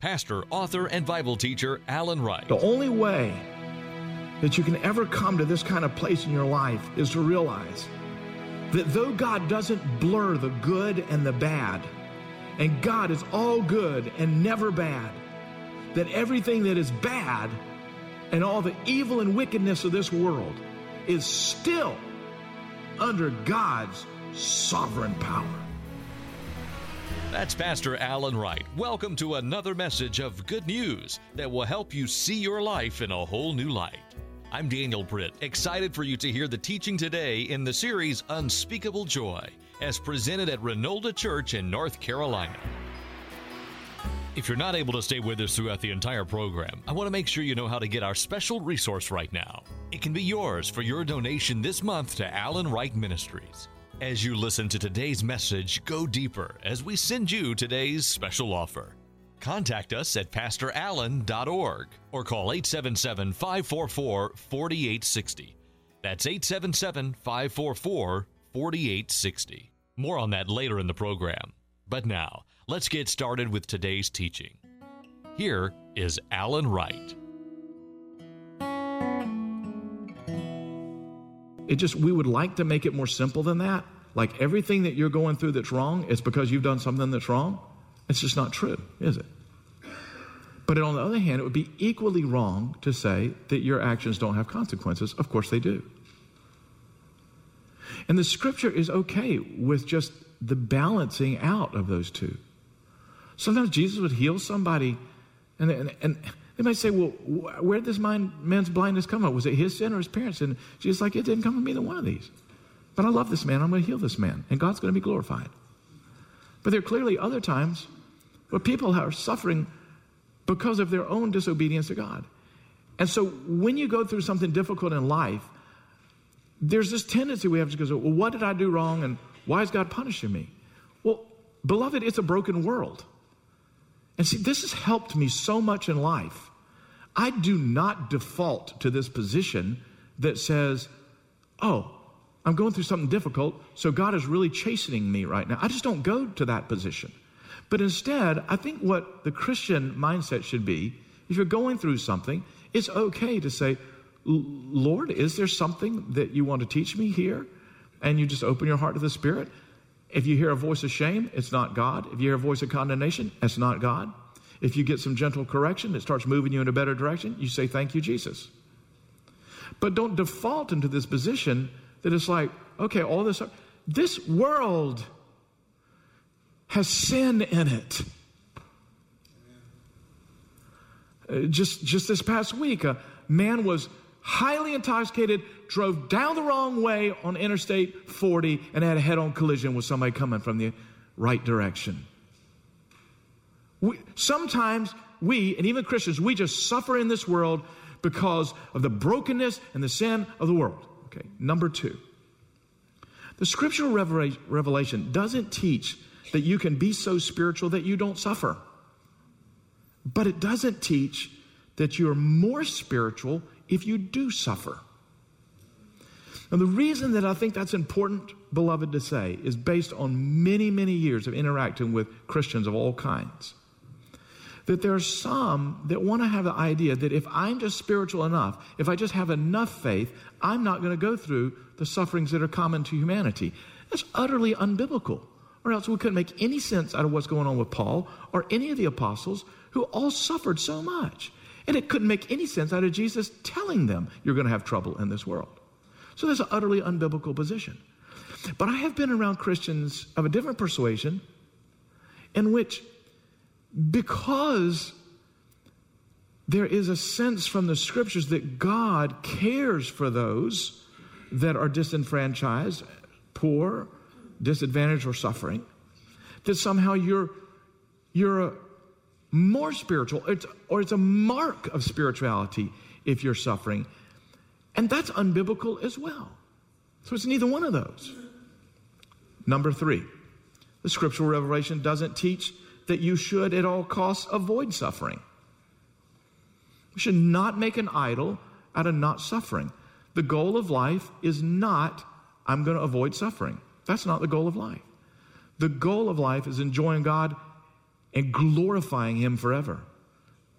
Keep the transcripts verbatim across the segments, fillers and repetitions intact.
pastor, author, and Bible teacher Alan Wright. The only way that you can ever come to this kind of place in your life is to realize that though God doesn't blur the good and the bad, and God is all good and never bad, that everything that is bad and all the evil and wickedness of this world is still under God's sovereign power. That's Pastor Alan Wright. Welcome to another message of good news that will help you see your life in a whole new light. I'm Daniel Britt, excited for you to hear the teaching today in the series Unspeakable Joy, as presented at Renolda Church in North Carolina. If you're not able to stay with us throughout the entire program, I want to make sure you know how to get our special resource right now. It can be yours for your donation this month to Alan Wright Ministries. As you listen to today's message, go deeper as we send you today's special offer. Contact us at pastor allen dot org or call eight seven seven, five four four, four eight six zero. That's eight seven seven, five four four, four eight six zero. More on that later in the program. But now, let's get started with today's teaching. Here is Alan Wright. It just, we would like to make it more simple than that. Like everything that you're going through that's wrong, it's because you've done something that's wrong. It's just not true, is it? But on the other hand, it would be equally wrong to say that your actions don't have consequences. Of course they do. And the scripture is okay with just the balancing out of those two. Sometimes Jesus would heal somebody, and, and, and they might say, well, where did this man, man's blindness come from? Was it his sin or his parents' sin? Jesus is like, it didn't come from either one of these. But I love this man. I'm going to heal this man, and God's going to be glorified. But there are clearly other times where people are suffering because of their own disobedience to God. And so when you go through something difficult in life, there's this tendency we have to go, well, what did I do wrong, and why is God punishing me? Well, beloved, it's a broken world. And see, this has helped me so much in life. I do not default to this position that says, oh, I'm going through something difficult, so God is really chastening me right now. I just don't go to that position. But instead, I think what the Christian mindset should be, if you're going through something, it's okay to say, Lord, is there something that you want to teach me here? And you just open your heart to the Spirit. If you hear a voice of shame, it's not God. If you hear a voice of condemnation, it's not God. If you get some gentle correction that starts moving you in a better direction, you say, thank you, Jesus. But don't default into this position that it's like, okay, all this, this world has sin in it. Uh, just, just this past week, a man was highly intoxicated, drove down the wrong way on Interstate forty, and had a head-on collision with somebody coming from the right direction. We, sometimes we, and even Christians, we just suffer in this world because of the brokenness and the sin of the world. Okay, number two. The scriptural revelation doesn't teach that you can be so spiritual that you don't suffer. But it doesn't teach that you're more spiritual if you do suffer. Now, the reason that I think that's important, beloved, to say is based on many, many years of interacting with Christians of all kinds. That there are some that want to have the idea that if I'm just spiritual enough, if I just have enough faith, I'm not going to go through the sufferings that are common to humanity. That's utterly unbiblical. Or else we couldn't make any sense out of what's going on with Paul or any of the apostles who all suffered so much. And it couldn't make any sense out of Jesus telling them you're going to have trouble in this world. So that's an utterly unbiblical position. But I have been around Christians of a different persuasion in which, because there is a sense from the scriptures that God cares for those that are disenfranchised, poor, disadvantaged, or suffering, that somehow you're you're a more spiritual, it's, or it's a mark of spirituality if you're suffering. And that's unbiblical as well. So it's neither one of those. Number three, the scriptural revelation doesn't teach that you should at all costs avoid suffering. We should not make an idol out of not suffering. The goal of life is not, I'm going to avoid suffering. That's not the goal of life. The goal of life is enjoying God and glorifying Him forever.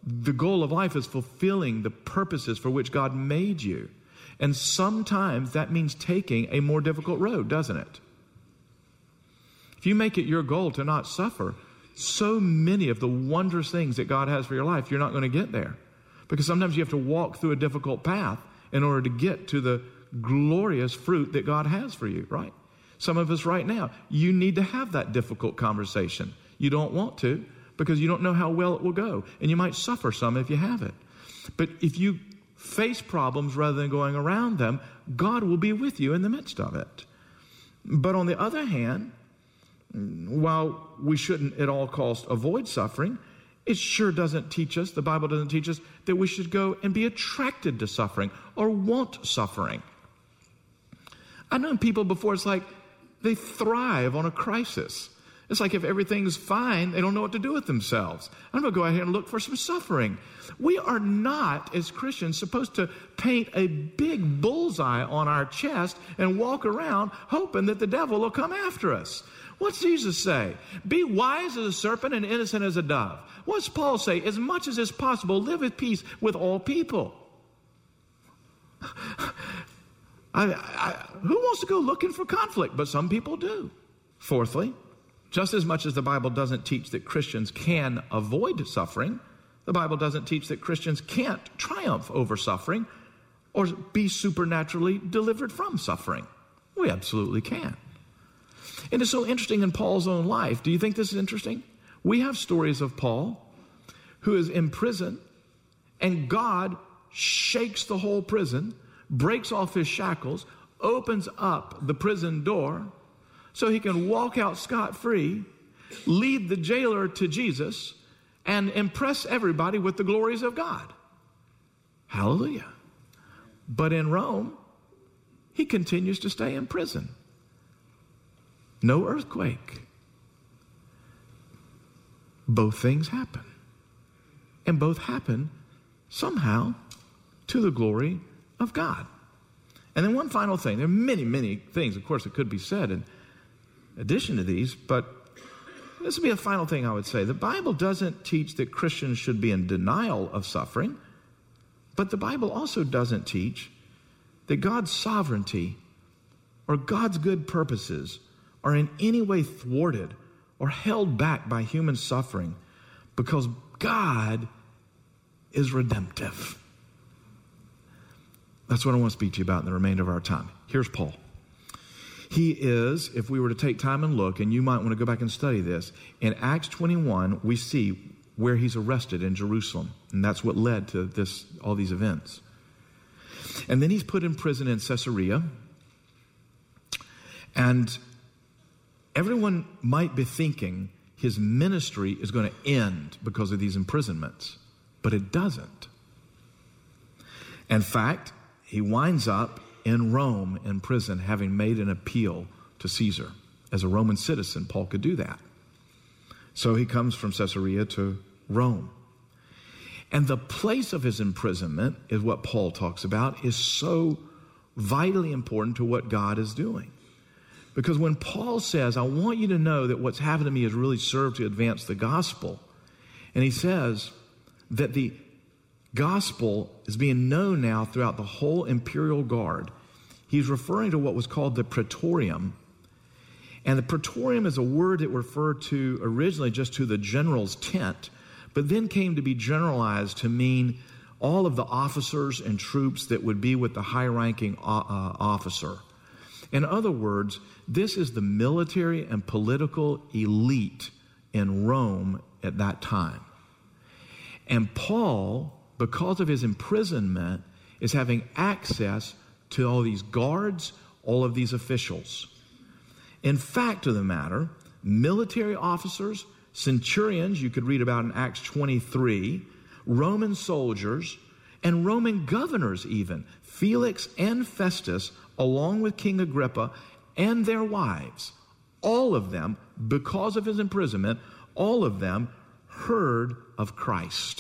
the goal of life is fulfilling the purposes for which God made you. And sometimes that means taking a more difficult road, doesn't it? If you make it your goal to not suffer, so many of the wondrous things that God has for your life, you're not going to get there. Because sometimes you have to walk through a difficult path in order to get to the glorious fruit that God has for you, right? Some of us right now, you need to have that difficult conversation. You don't want to because you don't know how well it will go. And you might suffer some if you have it. But if you face problems rather than going around them, God will be with you in the midst of it. But on the other hand, while we shouldn't at all costs avoid suffering, it sure doesn't teach us, the Bible doesn't teach us, that we should go and be attracted to suffering or want suffering. I've known people before, it's like they thrive on a crisis. It's like if everything's fine, they don't know what to do with themselves. I'm going to go out here and look for some suffering. We are not, as Christians, supposed to paint a big bullseye on our chest and walk around hoping that the devil will come after us. What's Jesus say? Be wise as a serpent and innocent as a dove. What's Paul say? As much as is possible, live at peace with all people. I, I, who wants to go looking for conflict? But some people do. Fourthly, just as much as the Bible doesn't teach that Christians can avoid suffering, the Bible doesn't teach that Christians can't triumph over suffering or be supernaturally delivered from suffering. We absolutely can. And it's so interesting in Paul's own life. Do you think this is interesting? We have stories of Paul who is in prison, and God shakes the whole prison, breaks off his shackles, opens up the prison door so he can walk out scot-free, lead the jailer to Jesus, and impress everybody with the glories of God. Hallelujah. But in Rome, he continues to stay in prison. No earthquake. Both things happen. And both happen somehow to the glory of God. And then one final thing. There are many, many things, of course, that could be said in addition to these, but this would be a final thing I would say. The Bible doesn't teach that Christians should be in denial of suffering, but the Bible also doesn't teach that God's sovereignty or God's good purposes are in any way thwarted or held back by human suffering, because God is redemptive. That's what I want to speak to you about in the remainder of our time. Here's Paul. He is, if we were to take time and look, and you might want to go back and study this, in Acts twenty-one, we see where he's arrested in Jerusalem. And that's what led to this, all these events. And then he's put in prison in Caesarea. And everyone might be thinking his ministry is going to end because of these imprisonments. But it doesn't. In fact, he winds up in Rome in prison, having made an appeal to Caesar. As a Roman citizen, Paul could do that. So he comes from Caesarea to Rome. And the place of his imprisonment is what Paul talks about, is so vitally important to what God is doing. Because when Paul says, I want you to know that what's happened to me has really served to advance the gospel, and he says that the gospel is being known now throughout the whole imperial guard, he's referring to what was called the praetorium. And the praetorium is a word that referred to originally just to the general's tent, but then came to be generalized to mean all of the officers and troops that would be with the high-ranking uh, officer. In other words, this is the military and political elite in Rome at that time. And Paul, because of his imprisonment, is having access to all these guards, all of these officials. In fact of the matter, military officers, centurions, you could read about in Acts twenty-three, Roman soldiers, and Roman governors even, Felix and Festus, along with King Agrippa and their wives, all of them, because of his imprisonment, all of them heard of Christ.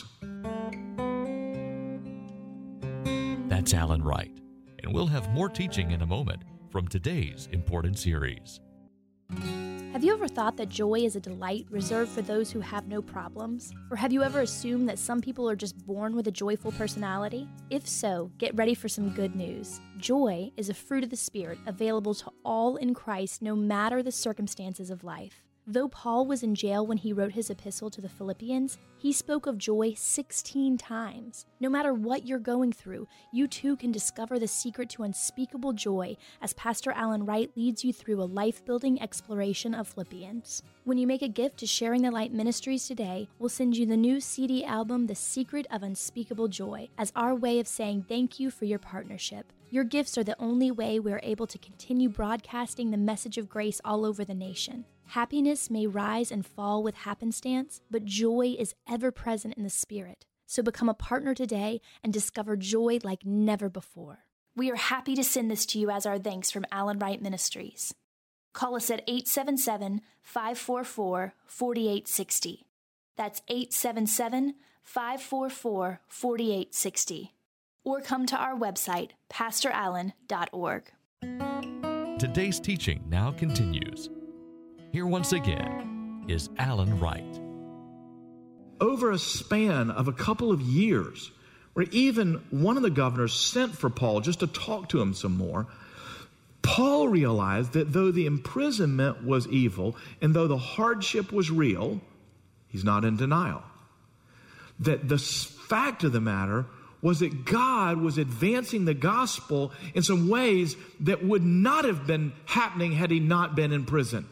That's Alan Wright, and we'll have more teaching in a moment from today's important series. Have you ever thought that joy is a delight reserved for those who have no problems? Or have you ever assumed that some people are just born with a joyful personality? If so, get ready for some good news. Joy is a fruit of the Spirit available to all in Christ no matter the circumstances of life. Though Paul was in jail when he wrote his epistle to the Philippians, he spoke of joy sixteen times. No matter what you're going through, you too can discover the secret to unspeakable joy as Pastor Alan Wright leads you through a life-building exploration of Philippians. When you make a gift to Sharing the Light Ministries today, we'll send you the new C D album, The Secret of Unspeakable Joy, as our way of saying thank you for your partnership. Your gifts are the only way we are able to continue broadcasting the message of grace all over the nation. Happiness may rise and fall with happenstance, but joy is ever present in the Spirit. So become a partner today and discover joy like never before. We are happy to send this to you as our thanks from Alan Wright Ministries. Call us at eight seven seven, five four four, four eight six zero. That's eight seven seven, five four four, four eight six zero. Or come to our website, pastor allen dot org. Today's teaching now continues. Here once again is Alan Wright. Over a span of a couple of years, where even one of the governors sent for Paul just to talk to him some more, Paul realized that though the imprisonment was evil and though the hardship was real, he's not in denial. That the fact of the matter was that God was advancing the gospel in some ways that would not have been happening had he not been imprisoned.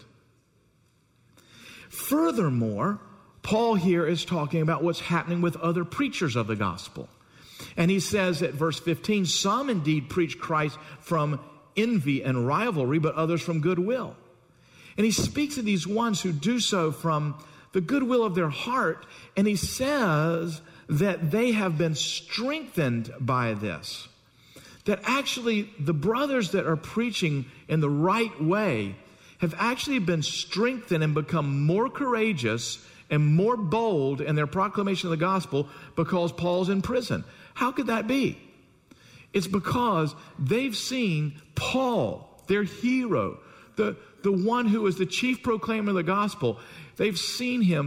Furthermore, Paul here is talking about what's happening with other preachers of the gospel. And he says at verse fifteen, some indeed preach Christ from envy and rivalry, but others from goodwill. And he speaks of these ones who do so from the goodwill of their heart, and he says that they have been strengthened by this. That actually the brothers that are preaching in the right way have actually been strengthened and become more courageous and more bold in their proclamation of the gospel because Paul's in prison. How could that be? It's because they've seen Paul, their hero, the, the one who is the chief proclaimer of the gospel. They've seen him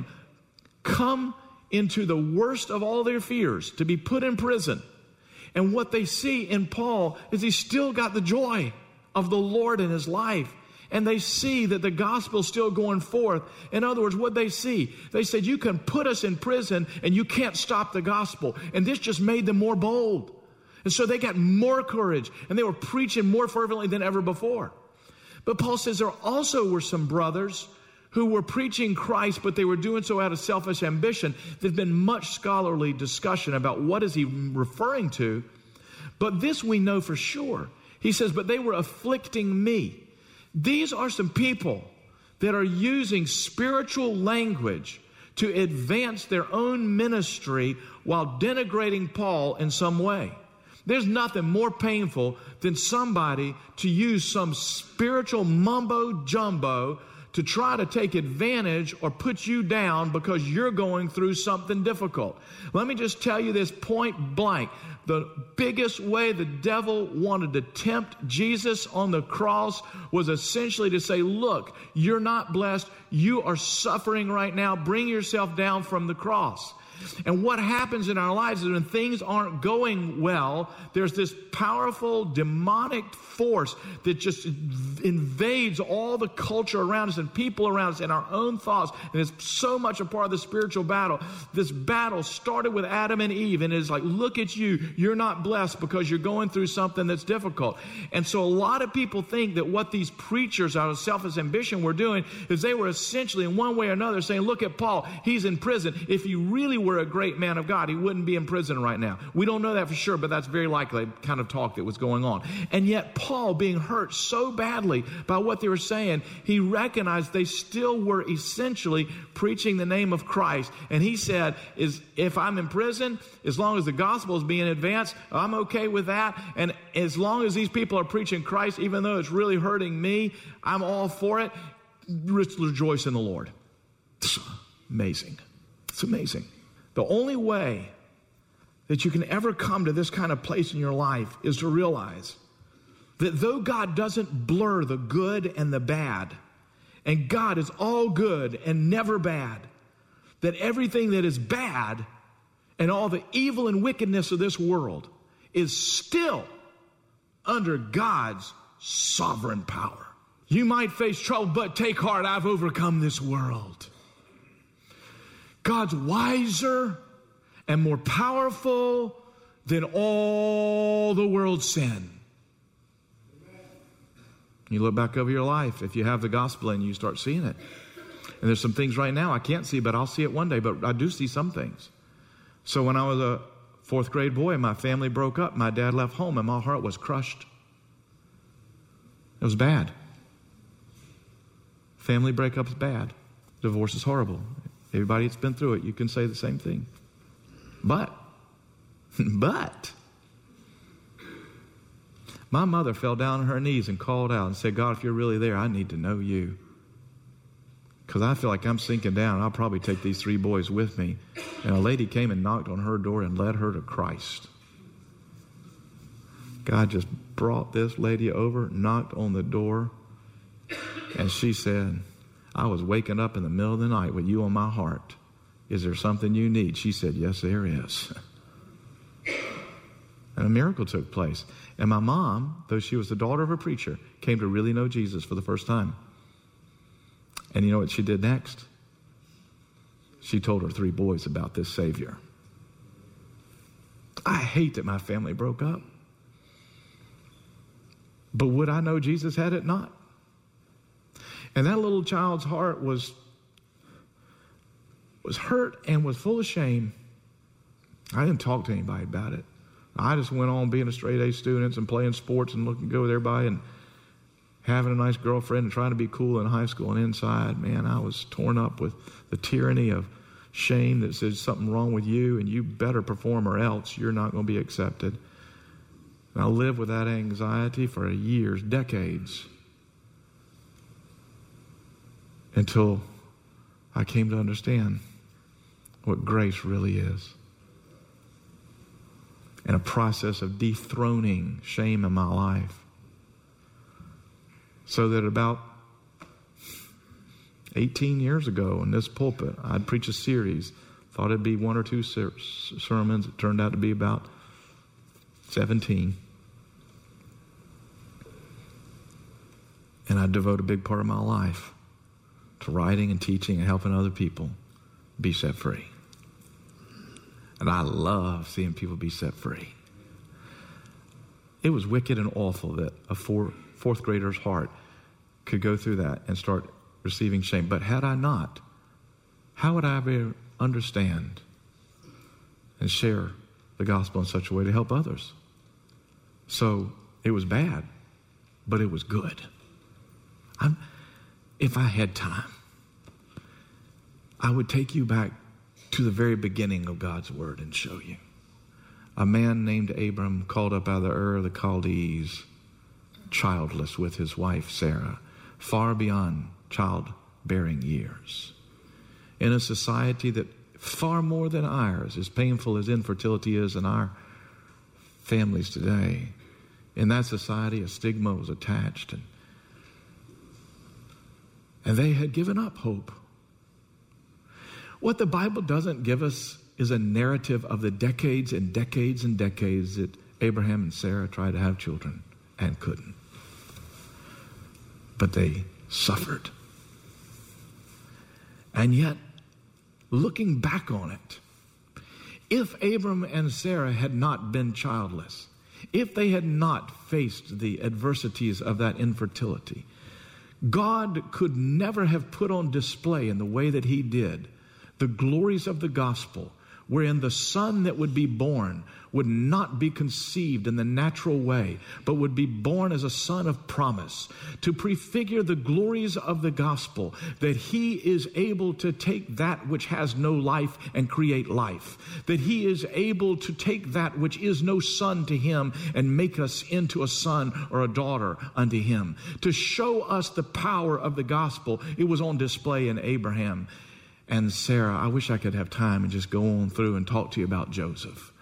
come into the worst of all their fears, to be put in prison. And what they see in Paul is he's still got the joy of the Lord in his life. And they see that the gospel is still going forth. In other words, what they see, they said, you can put us in prison and you can't stop the gospel. And this just made them more bold. And so they got more courage and they were preaching more fervently than ever before. But Paul says there also were some brothers who were preaching Christ, but they were doing so out of selfish ambition. There's been much scholarly discussion about what is he referring to. But this we know for sure. He says, but they were afflicting me. These are some people that are using spiritual language to advance their own ministry while denigrating Paul in some way. There's nothing more painful than somebody to use some spiritual mumbo jumbo to try to take advantage or put you down because you're going through something difficult. Let me just tell you this point blank. The biggest way the devil wanted to tempt Jesus on the cross was essentially to say, look, you're not blessed. You are suffering right now. Bring yourself down from the cross. And what happens in our lives is when things aren't going well, there's this powerful demonic force that just invades all the culture around us and people around us and our own thoughts. And it's so much a part of the spiritual battle. This battle started with Adam and Eve, and it's like, look at you. You're not blessed because you're going through something that's difficult. And so a lot of people think that what these preachers out of selfish ambition were doing is they were essentially in one way or another saying, look at Paul. He's in prison. If he really were a great man of God, he wouldn't be in prison right now. We don't know that for sure, but that's very likely the kind of talk that was going on. And yet Paul, being hurt so badly by what they were saying, he recognized they still were essentially preaching the name of Christ. And he said, "Is if I'm in prison, as long as the gospel is being advanced, I'm okay with that. And as long as these people are preaching Christ, even though it's really hurting me, I'm all for it. Rejoice in the Lord." It's amazing. It's amazing. The only way that you can ever come to this kind of place in your life is to realize that though God doesn't blur the good and the bad, and God is all good and never bad, that everything that is bad and all the evil and wickedness of this world is still under God's sovereign power. You might face trouble, but take heart, I've overcome this world. God's wiser and more powerful than all the world's sin. You look back over your life, if you have the gospel in you, you start seeing it. And there's some things right now I can't see, but I'll see it one day, but I do see some things. So when I was a fourth grade boy, my family broke up. My dad left home, and my heart was crushed. It was bad. Family breakup is bad. Divorce is horrible. Everybody that's been through it, you can say the same thing. But, but, my mother fell down on her knees and called out and said, God, if you're really there, I need to know you. Because I feel like I'm sinking down. I'll probably take these three boys with me. And a lady came and knocked on her door and led her to Christ. God just brought this lady over, knocked on the door, and she said, I was waking up in the middle of the night with you on my heart. Is there something you need? She said, yes, there is. And a miracle took place. And my mom, though she was the daughter of a preacher, came to really know Jesus for the first time. And you know what she did next? She told her three boys about this Savior. I hate that my family broke up. But would I know Jesus had it not? And that little child's heart was, was hurt and was full of shame. I didn't talk to anybody about it. I just went on being a straight A student and playing sports and looking good with everybody and having a nice girlfriend and trying to be cool in high school. And inside, man, I was torn up with the tyranny of shame that says something wrong with you and you better perform or else you're not going to be accepted. And I lived with that anxiety for years, decades, until I came to understand what grace really is. And a process of dethroning shame in my life. So that about eighteen years ago in this pulpit, I'd preach a series. Thought it'd be one or two ser- sermons. It turned out to be about seventeen. And I'd devote a big part of my life to writing and teaching and helping other people be set free. And I love seeing people be set free. It was wicked and awful that a four, fourth grader's heart could go through that and start receiving shame. But had I not, how would I ever understand and share the gospel in such a way to help others? So it was bad, but it was good. I'm, if I had time, I would take you back to the very beginning of God's word and show you. A man named Abram called up out of the Ur of the Chaldees, childless with his wife Sarah, far beyond childbearing years. In a society that far more than ours, as painful as infertility is in our families today, in that society a stigma was attached, and, and they had given up hope. What the Bible doesn't give us is a narrative of the decades and decades and decades that Abraham and Sarah tried to have children and couldn't. But they suffered. And yet, looking back on it, if Abram and Sarah had not been childless, if they had not faced the adversities of that infertility, God could never have put on display in the way that he did the glories of the gospel, wherein the son that would be born would not be conceived in the natural way, but would be born as a son of promise, to prefigure the glories of the gospel, that he is able to take that which has no life and create life, that he is able to take that which is no son to him and make us into a son or a daughter unto him. To show us the power of the gospel, it was on display in Abraham and Sarah. I wish I could have time and just go on through and talk to you about Joseph.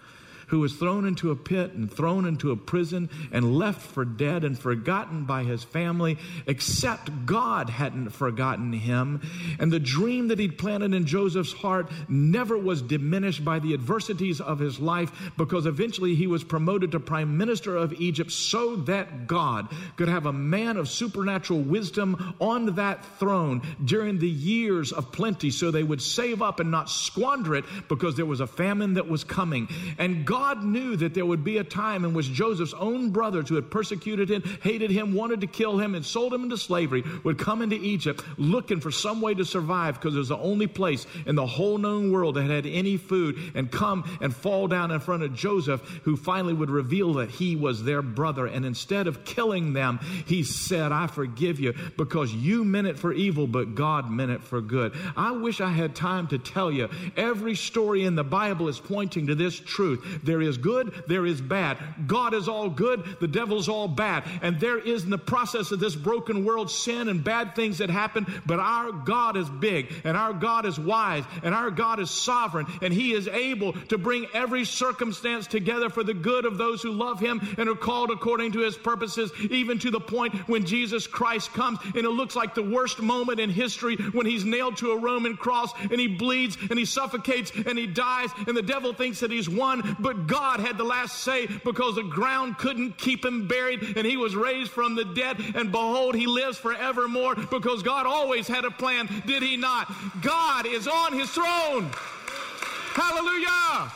who was thrown into a pit and thrown into a prison and left for dead and forgotten by his family, except God hadn't forgotten him. And the dream that he'd planted in Joseph's heart never was diminished by the adversities of his life, because eventually he was promoted to prime minister of Egypt so that God could have a man of supernatural wisdom on that throne during the years of plenty, so they would save up and not squander it, because there was a famine that was coming. And God knew that there would be a time in which Joseph's own brothers, who had persecuted him, hated him, wanted to kill him, and sold him into slavery, would come into Egypt looking for some way to survive, because it was the only place in the whole known world that had any food, and come and fall down in front of Joseph, who finally would reveal that he was their brother. And instead of killing them, he said, I forgive you, because you meant it for evil, but God meant it for good. I wish I had time to tell you. Every story in the Bible is pointing to this truth. There is good, there is bad. God is all good, the devil's all bad. And there is, in the process of this broken world, sin and bad things that happen, but our God is big, and our God is wise, and our God is sovereign, and he is able to bring every circumstance together for the good of those who love him and are called according to his purposes, even to the point when Jesus Christ comes, and it looks like the worst moment in history, when he's nailed to a Roman cross, and he bleeds, and he suffocates, and he dies, and the devil thinks that he's won, but God had the last say, because the ground couldn't keep him buried, and he was raised from the dead, and behold, he lives forevermore, because God always had a plan, did he not? God is on his throne. Hallelujah.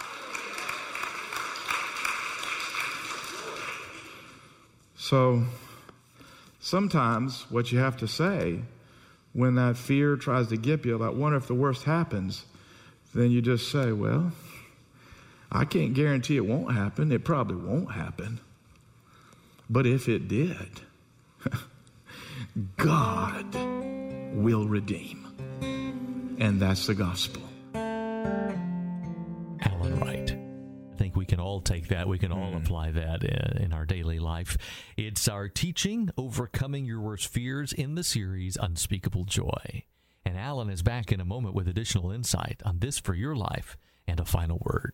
So sometimes what you have to say when that fear tries to get you, like, wonder if the worst happens, then you just say, well, I can't guarantee it won't happen. It probably won't happen. But if it did, God will redeem. And that's the gospel. Alan Wright. I think we can all take that. We can all mm. apply that in, in our daily life. It's our teaching, Overcoming Your Worst Fears, in the series Unspeakable Joy. And Alan is back in a moment with additional insight on this for your life and a final word.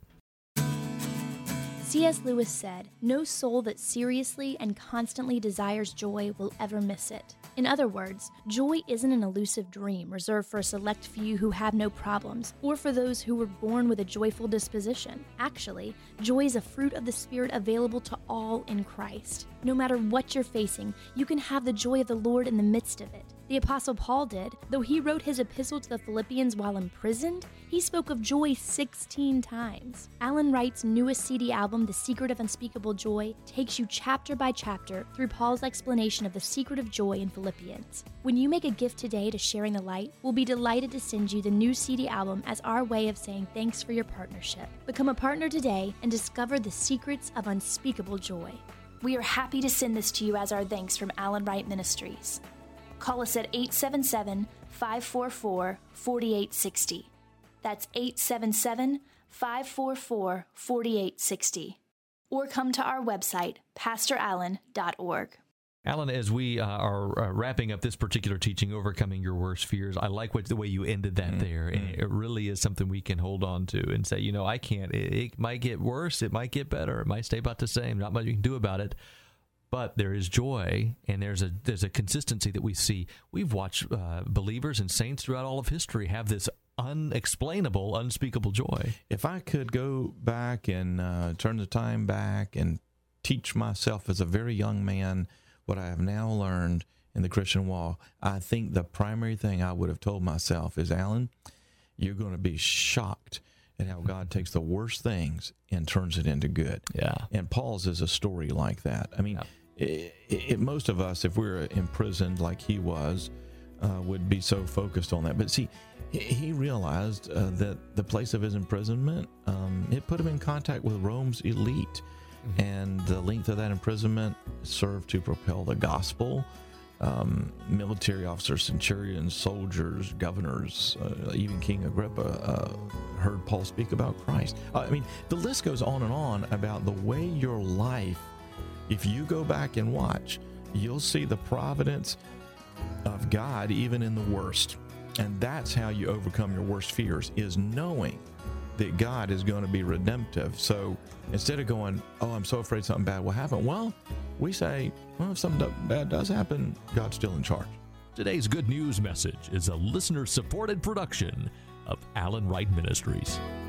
C S Lewis said, "No soul that seriously and constantly desires joy will ever miss it." In other words, joy isn't an elusive dream reserved for a select few who have no problems, or for those who were born with a joyful disposition. Actually, joy is a fruit of the Spirit available to all in Christ. No matter what you're facing, you can have the joy of the Lord in the midst of it. The Apostle Paul did. Though he wrote his epistle to the Philippians while imprisoned, he spoke of joy sixteen times. Alan Wright's newest C D album, The Secret of Unspeakable Joy, takes you chapter by chapter through Paul's explanation of the secret of joy in Philippians. When you make a gift today to Sharing the Light, we'll be delighted to send you the new C D album as our way of saying thanks for your partnership. Become a partner today and discover the secrets of unspeakable joy. We are happy to send this to you as our thanks from Alan Wright Ministries. Call us at eight seven seven, five four four, four eight six zero. That's eight seven seven, five four four, four eight six zero. Or come to our website, pastor allen dot org. Alan, as we uh, are uh, wrapping up this particular teaching, Overcoming Your Worst Fears, I like what the way you ended that mm-hmm. there. And it really is something we can hold on to and say, you know, I can't. It, it might get worse. It might get better. It might stay about the same. Not much you can do about it. But there is joy, and there's a there's a consistency that we see. We've watched uh, believers and saints throughout all of history have this unexplainable, unspeakable joy. If I could go back and uh, turn the time back and teach myself as a very young man what I have now learned in the Christian walk, I think the primary thing I would have told myself is, Alan, you're going to be shocked at how God takes the worst things and turns it into good. Yeah. And Paul's is a story like that. I mean, yeah. it, it, most of us, if we were imprisoned like he was, uh, would be so focused on that. But see, he realized uh, that the place of his imprisonment, um, it put him in contact with Rome's elite. Mm-hmm. And the length of that imprisonment served to propel the gospel. Um, military officers, centurions, soldiers, governors, uh, even King Agrippa uh, heard Paul speak about Christ. Uh, I mean, the list goes on and on about the way your life, if you go back and watch, you'll see the providence of God even in the worst. And that's how you overcome your worst fears, is knowing that God is going to be redemptive. So instead of going, oh, I'm so afraid something bad will happen, well, we say, well, if something bad does happen, God's still in charge. Today's Good News message is a listener-supported production of Allen Wright Ministries.